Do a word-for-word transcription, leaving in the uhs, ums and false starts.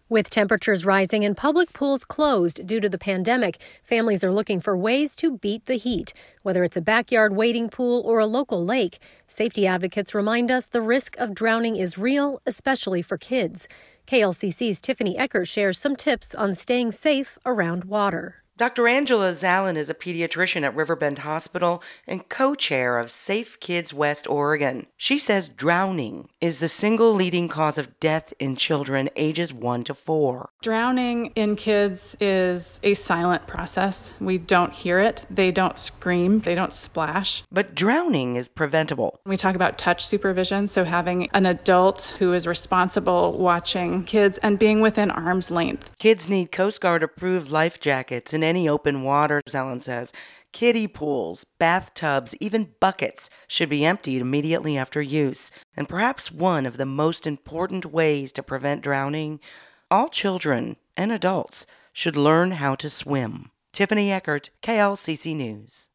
With temperatures rising and public pools closed due to the pandemic, families are looking for ways to beat the heat. Whether it's a backyard wading pool or a local lake, safety advocates remind us the risk of drowning is real, especially for kids. K L C C's Tiffany Eckert shares some tips on staying safe around water. Doctor Angela Zalin is a pediatrician at Riverbend Hospital and co-chair of Safe Kids West Oregon. She says drowning is the single leading cause of death in children ages one to four. Drowning in kids is a silent process. We don't hear it. They don't scream. They don't splash. But drowning is preventable. We talk about touch supervision, so having an adult who is responsible watching kids and being within arm's length. Kids need Coast Guard approved life jackets in any open water, Zalin says. Kiddie pools, bathtubs, even buckets should be emptied immediately after use. And perhaps one of the most important ways to prevent drowning, all children and adults should learn how to swim. Tiffany Eckert, K L C C News.